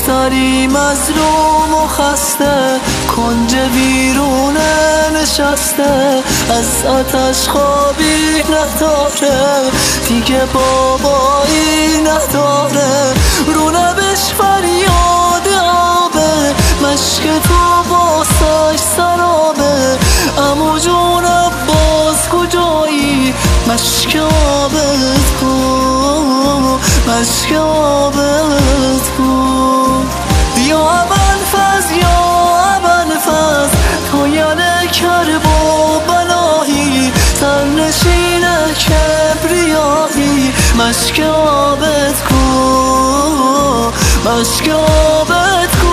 دختری مظلوم و خسته کنج ویرونه نشسته، از آتش خوابی نداره دیگه، بابایی نداره، رو لبش فریاد آبه، مشک تو باسش سرابه. عمو جون عباس کجایی؟ مشک آبت کو، مشک آبت کو. یا ابوالفضل یا ابوالفضل تو یل کرب و بلایی، سرنشین کبریایی، مشک آبت کو، مشک آبت کو.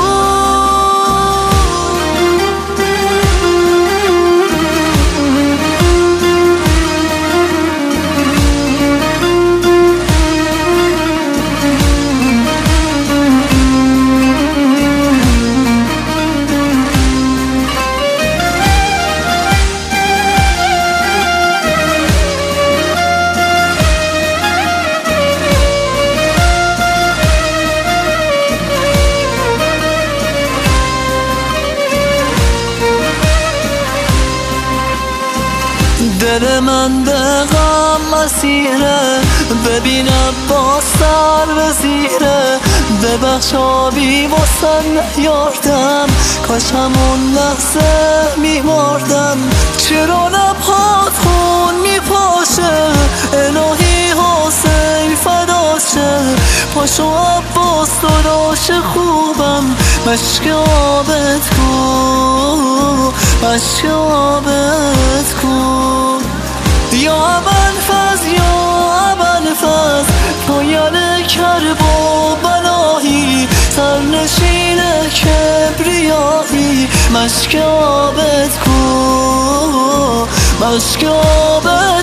دل من به غم اسیره، ببین عباس سر به زیره، ببخش آبی واسه نیاردم، کاش همون لحظه میمردم. چرا لبهات خون میپاشه، الهی حسین فداشه، پاشو عباس داداش خوبم، مشک آبت کو، مشک آبت کو. یا ابوالفضل یا ابوالفضل تو یل کرب و بلایی، سرنشین کبریایی، مشک آبت کو، مشک آبت